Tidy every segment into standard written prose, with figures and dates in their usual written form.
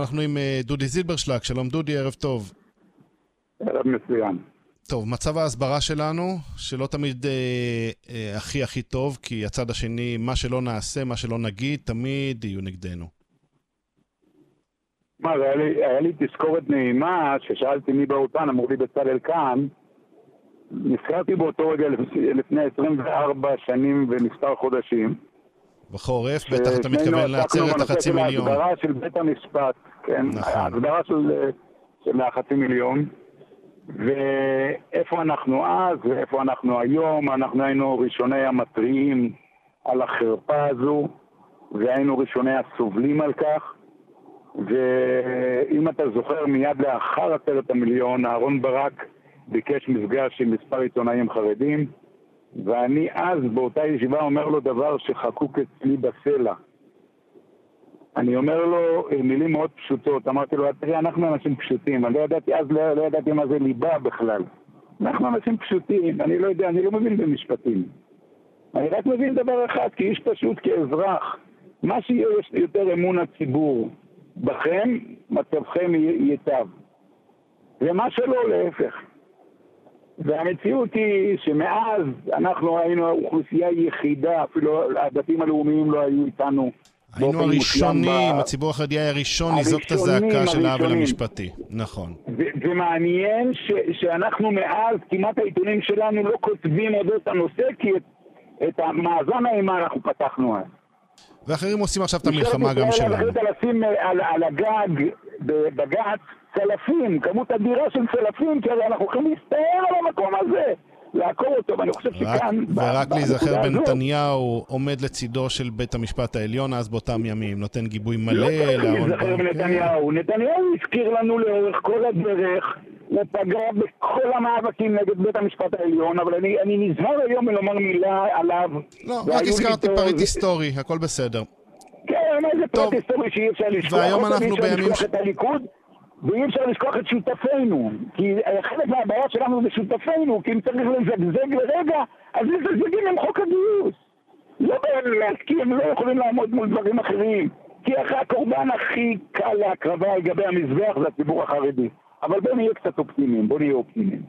אנחנו עם דודי זילברשלג. שלום דודי, ערב טוב. ערב מצוין. טוב, מצב ההסברה שלנו, שלא תמיד הכי טוב, כי הצד השני, מה שלא נעשה, מה שלא נגיד, תמיד יהיו נגדנו. מה, היה לי תזכורת נעימה, ששאלתי מי באולפן, אמרו לי בצלאל כאן, נזכרתי באותו רגע לפני 24 שנים ומספר חודשים. בחורף, בטח אתה מתכוון לעצרת ה500,000. ההסברה של בית המשפט, כן, נכון. ההסברה של ה500,000, ואיפה אנחנו אז ואיפה אנחנו היום. אנחנו היינו ראשוני המתריעים על החרפה הזו, והיינו ראשוני הסובלים על כך. ואם אתה זוכר, מיד לאחר 10,000,000, אהרון ברק ביקש מפגש עם מספר עיתונאים חרדים, ואני אז באותה ישיבה אומר לו דבר שחקוק אצלי בסלע. אני אומר לו מילים מאוד פשוטות. אמרתי לו, תראה, אנחנו אנשים פשוטים. אני לא ידעתי מה זה ליבה בכלל. אנחנו אנשים פשוטים, אני לא יודע, אני לא מבין במשפטים. אני רק מבין דבר אחד, כי איש פשוט, כאזרח, מה שיש יותר אמון הציבור בכם, מצבכם ייטב. ומה שלא, להפך. והמציאות היא שמאז אנחנו היינו האוכלוסייה היחידה, אפילו הדתיים הלאומיים לא היו איתנו. היינו הראשונים, הציבור החרדי היה הראשון לזעוק את הזעקה של העוול המשפטי. נכון. ומעניין שאנחנו מאז, כמעט העיתונים שלנו לא כותבים אודות הנושא, כי את המאזן האימה אנחנו פתחנו אז. ואחרים עושים עכשיו את המלחמה גם שלנו. החליטה לשים על הגג בבג"ץ צלפים, כמות אדירה של צלפים, כי אנחנו יכולים להסתער על המקום הזה, לעקור אותו, ואני חושב שכאן... ורק להיזכר בנתניהו עומד לצידו של בית המשפט העליון, אז באותם ימים, נותן גיבוי מלא. לא צריך להיזכר בנתניהו. נתניהו הזכיר לנו לאורך כל הדרך, הוא פגע בכל המאבקים נגד בית המשפט העליון, אבל אני נזהר היום מלומר מילה עליו. לא, רק הזכרתי פריט היסטורי, הכל בסדר. כן, איזה פריט היסטורי שאי אפשר לשכוח. והיום אנחנו בימים... ואי אפשר לשכוח את שותפינו, כי חלק מהבעיה שלנו זה שותפינו, כי אם צריך לזגזג לרגע, אז לזגזגים עם חוק הגיוס. לא באמת, כי הם לא יכולים לעמוד מול דברים אחרים, כי הקורבן הכי קל להקרבה על גבי המזבח זה הציבור החרדי. אבל בוא נהיה קצת אופטימיים, בוא נהיה אופטימיים.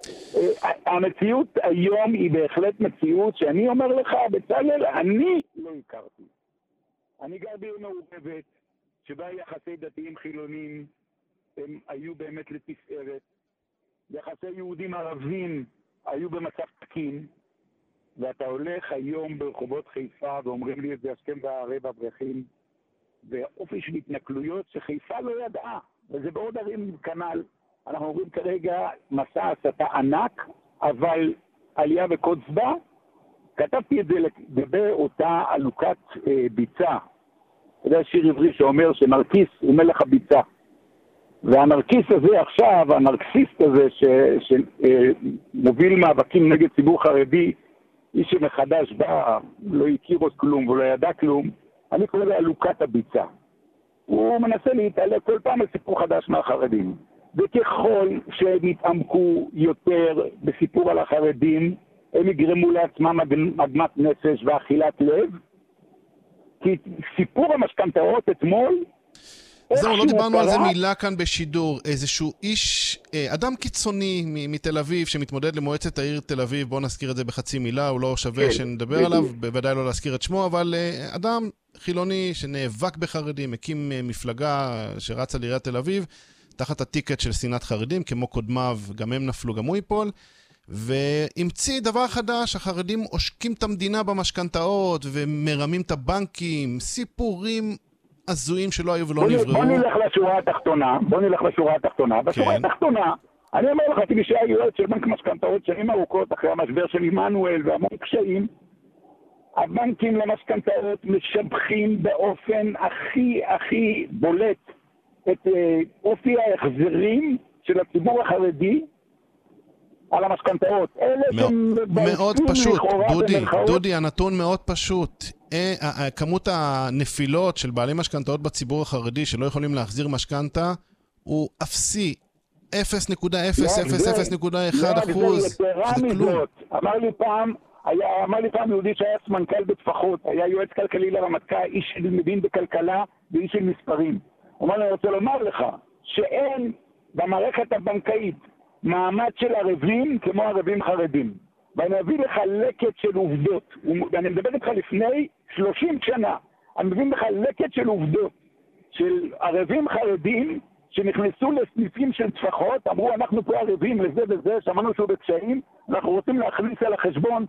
המציאות היום היא בהחלט מציאות שאני אומר לך, בצלאל, אני לא הכרתי. אני גר בעיר מעורבת, שבה יחסי דתיים חילונים, הם היו באמת לתפארת. יחסי יהודים ערבים היו במצב תקין, ואתה הולך היום ברחובות חיפה ואומרים לי את זה השכם והערב אברכים, ואופי של התנכלויות שחיפה לא ידעה, וזה בעוד ערים כנ"ל. אנחנו אומרים כרגע מסע הסתה ענק, אבל עלייה וקוץ בה. כתבתי את זה לגבי אותה עלוקת ביצה. זה שיר עברי שאומר שנרקיס הוא מלך הביצה. והנרקיס הזה עכשיו, הנרקסיסט הזה שמוביל מאבקים נגד ציבור חרדי, איש שמחדש בא, לא הכיר עוד כלום ולא ידע כלום, אני קורא לה עלוקת הביצה. הוא מנסה להתעלק כל פעם על סיפור חדש מהחרדים. וככל שהם יתעמקו יותר בסיפור על החרדים, הם יגרמו לעצמם עגמת נפש ואכילת לב, כי סיפור המשכנתאות אתמול, זהו, לא דיברנו על זה מילה כאן בשידור. איזשהו איש, אדם קיצוני מתל אביב שמתמודד למועצת העיר תל אביב, בואו נזכיר את זה בחצי מילה, הוא לא שווה שנדבר עליו, בוודאי לא להזכיר את שמו, אבל אדם חילוני שנאבק בחרדים, הקים מפלגה שרצה לעיריית תל אביב, תחת הטיקט של שנאת חרדים, כמו קודמיו, גם הם נפלו, גם הוא ייפול, והמציא דבר חדש, החרדים עושקים את המדינה במשכנתאות, ומרמים את הבנקים, סיפורים הזויים שלא היו ולא נבראו. בוא נלך לשורה התחתונה. בשורה התחתונה, אני אומר לך, כי שהיה יועץ של בנק משכנתאות שנים ארוכות אחרי המשבר של עמנואל והמון קשיים, הבנקים למשכנתאות משבחים באופן הכי בולט את אופי ההחזרים של הציבור החרדי על המשכנתאות. מאוד פשוט, דודי, הנתון מאוד פשוט. כמות הנפילות של בעלי משכנתאות בציבור החרדי שלא יכולים להחזיר משכנתה הוא אפסי, 0.000.1%. זה כלום. אמר לי פעם יהודי שהיה סמנכ"ל בטפחות, היה יועץ כלכלי לרמטכ"ל, איש שמבין בכלכלה ואיש של מספרים. אני רוצה לומר לך שאין במערכת הבנקאית מעמד של ערבים כמו ערבים חרדים. ואני אביא לך לקט של עובדות, ואני מדבר איתך לפני 30 שנה, אני מביא לך לקט של עובדות, של ערבים חרדים שנכנסו לסניפים של טפחות, אמרו אנחנו פה ערבים לזה וזה, שמענו שהוא בקשיים, אנחנו רוצים להכניס על החשבון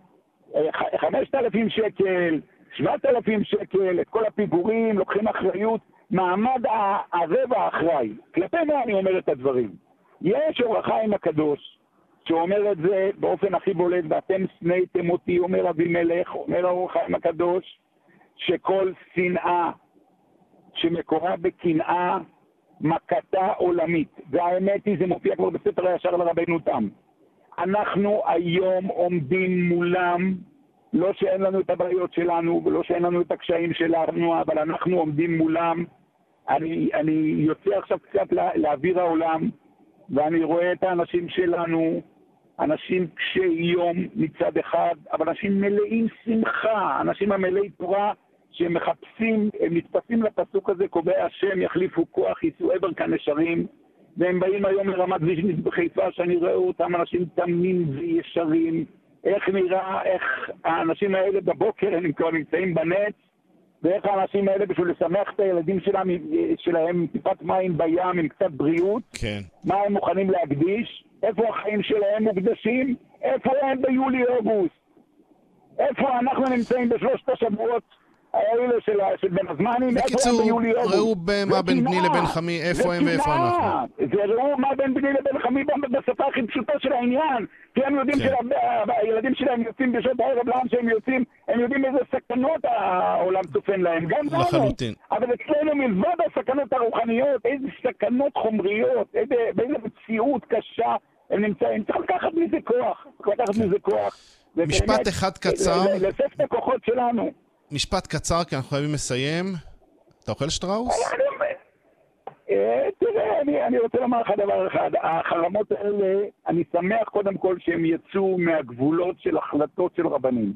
5,000 שקל, 7,000 שקל, את כל הפיגורים, לוקחים אחריות, מעמד הערב האחראי. כלפי מה אני אומר את הדברים? יש אור החיים הקדוש, שאומר את זה באופן הכי בולט, ואתם שנאתם אותי, אומר אבימלך, אומר אור החיים הקדוש, שכל שנאה שמקורה בקנאה, מכתה עולמית. והאמת היא, זה מופיע כבר בספר הישר לרבנו תם. אנחנו היום עומדים מולם, לא שאין לנו את הבעיות שלנו, ולא שאין לנו את הקשיים שלנו, אבל אנחנו עומדים מולם. אני יוצא עכשיו קצת לאוויר העולם, ואני רואה את האנשים שלנו, אנשים קשי יום מצד אחד, אבל אנשים מלאים שמחה, אנשים המלאי תורה, שהם מחפשים, הם נתפסים לפסוק הזה, קובע השם, יחליפו כוח, יישאו עבר כנשרים, והם באים היום לרמת ויז'ניץ בחיפה, שאני רואה אותם אנשים תמים וישרים, איך נראה, איך האנשים האלה בבוקר, הם כבר נמצאים בנץ, ואיך האנשים האלה בשביל לשמח את הילדים שלהם טיפת מים בים עם קצת בריאות, כן. מה הם מוכנים להקדיש, איפה החיים שלהם מוקדשים, איפה הם ביולי-אוגוסט, איפה אנחנו נמצאים בשלושת השבועות האלה של בין הזמנים. בקיצור, ראו מה בין בני לבין חמי, איפה הם ואיפה אנחנו. זה ראו מה בין בני לבין חמי בשפה הכי פשוטה של העניין, כי הם יודעים שהילדים שלהם יוצאים בשעות הערב, לאן שהם יוצאים, הם יודעים איזה סכנות העולם צופן להם, גם לחלוטין. אבל אצלנו מלבד הסכנות הרוחניות, איזה סכנות חומריות, באיזה מציאות קשה הם נמצאים, צריך לקחת מזה כוח, משפט אחד קצר. לסף את הכוחות שלנו. משפט קצר, כי אנחנו חייבים לסיים. אתה אוכל שטראוס? תראה, אני רוצה לומר לך דבר אחד. החרמות האלה, אני שמח קודם כל שהם יצאו מהגבולות של החלטות של רבנים.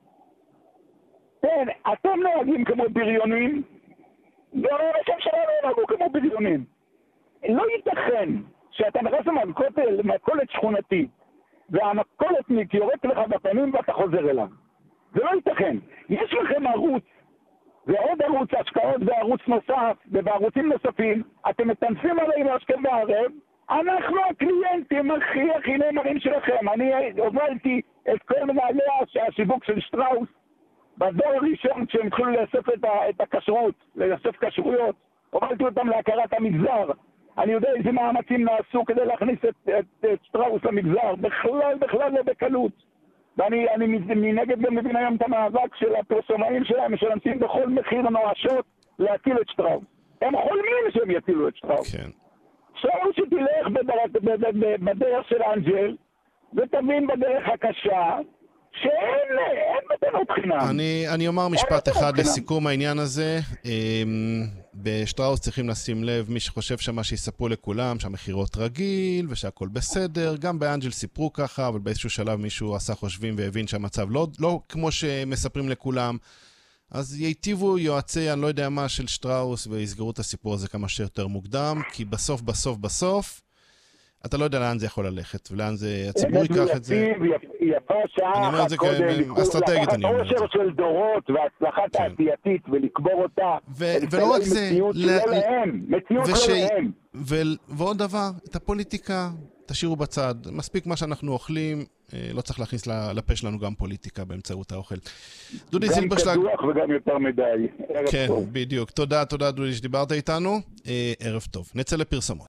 כן, אתם נוהגים כמו בריונים, והאנשים שלנו נוהגו כמו בריונים. לא ייתכן שאתה נכנס למכולת שכונתית, והמכולתניק יורק לך בפנים ואתה חוזר אליו. זה לא ייתכן. יש לכם ערוץ, ועוד ערוץ השקעות וערוץ נוסף, ובערוצים נוספים, אתם מטנפים עלינו השכם והערב, אנחנו הקליינטים הכי נאמרים שלכם. אני הובלתי את כל מנהלי השיווק של שטראוס, בדור הראשון כשהם התחילו לאסוף את הכשרות, לאסוף כשרויות, הובלתי אותם להכרת המגזר. אני יודע איזה מאמצים נעשו כדי להכניס את שטראוס למגזר, בכלל לא בקלות. ואני מנגד גם מבין היום את המאבק של הפרסומאים שלהם, שלנסים בכל מחיר נואשות להטיל את שטראוס. הם חולמים שהם יטילו את שטראוס. כן. שטראוס שתלך בדרך של אנג'ל, ותבין בדרך הקשה, שאין מתנות חינם. אני אומר משפט אחד לסיכום העניין הזה. בשטראוס צריכים לשים לב, מי שחושב שמה שיספרו לכולם, שהמחירות רגיל ושהכל בסדר, גם באנג'ל סיפרו ככה, אבל באיזשהו שלב מישהו עשה חושבים והבין שהמצב לא כמו שמספרים לכולם. אז ייטיבו יועצי, אני לא יודע מה, של שטראוס, ויסגרו את הסיפור הזה כמה שיותר מוקדם, כי בסוף, אתה לא יודע לאן זה יכול ללכת, ולאן זה הציבור ייקח את זה. יפה שעה אחת קודם, אסטרטגית אני אומר את זה. אושר של דורות והצלחה תעשייתית ולקבור אותה. ולא רק זה, מציאות לא להם. ועוד דבר, את הפוליטיקה תשאירו בצד. מספיק מה שאנחנו אוכלים, לא צריך להכניס לפה שלנו גם פוליטיקה באמצעות האוכל. דודי זילברשלג. גם קדוח וגם יותר מדי. כן, בדיוק. תודה דודי שדיברת איתנו. ערב טוב. נצא לפרסמות.